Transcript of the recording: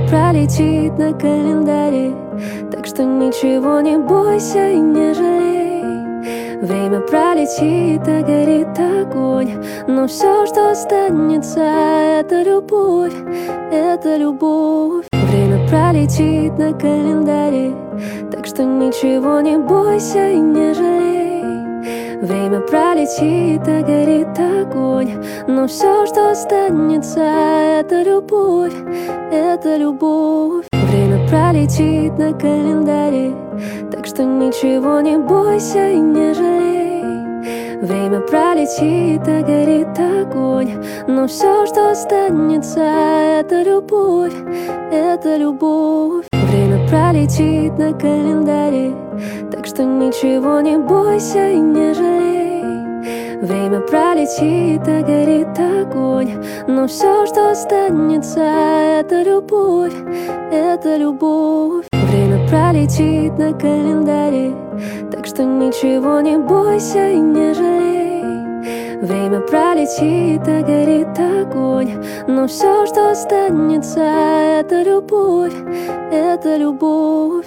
пролетит на календаре, так что ничего не бойся и не жалей. Время пролетит, а горит огонь, но все, что останется, это любовь, это любовь. Время пролетит на календаре, так что ничего не бойся и не жалей. Время пролетит, а горит огонь, но все, что останется, это любовь, это любовь. Время пролетит на календаре, так что ничего не бойся и не жалей. Время пролетит, а горит огонь, но все, что останется, это любовь, это любовь. Время пролетит на календаре, так что ничего не бойся и не жалей. Время пролетит, а горит огонь, но все, что останется, это любовь, это любовь. Время пролетит на календаре, так что ничего не бойся и не жалей. Время пролетит, а горит огонь, но все, что останется, это любовь, это любовь.